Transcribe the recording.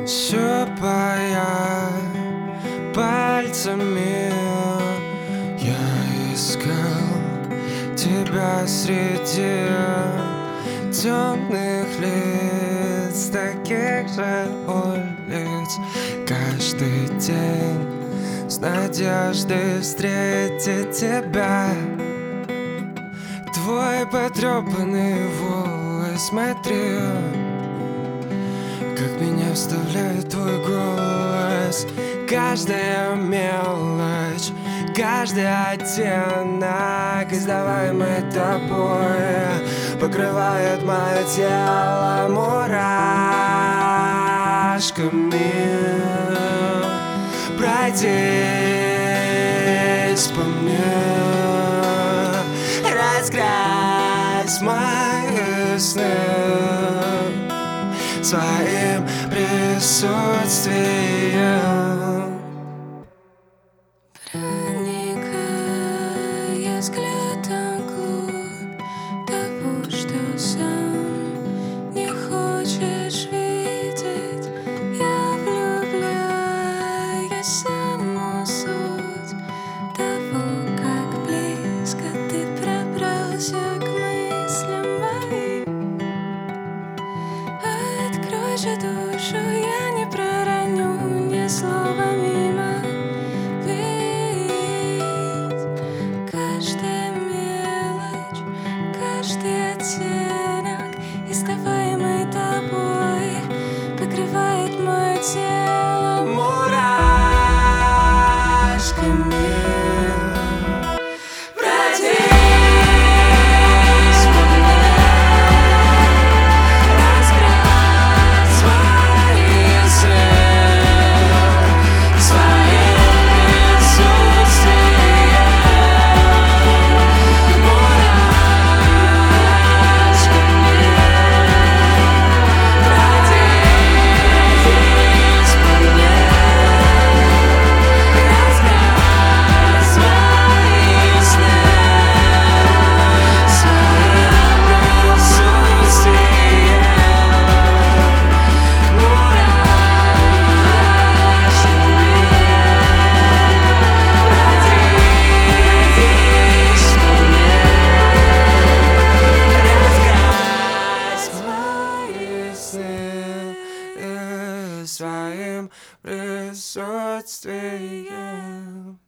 щупая пальцами, я искал тебя среди темных лиц, таких же улиц. Каждый день с надеждой встретить тебя. Твой потрепанный волос, смотри, как меня вставляет твой голос. Каждая мелочь, каждый оттенок, издаваемый тобой, покрывает мое тело мурашками. Пройдись по мне, разгрязь мои сны своим присутствием. Проникая взглядом вглубь того, что сам не хочешь видеть, я влюбляюсь в саму суть того, как близко ты пробрался к мыслям моим. Открой же душу, я не пророню ни слова мимо. Ведь каждая мелочь, каждый оттенок, издаваемый тобой, покрывает мое тело мурашками. Своим присутствием.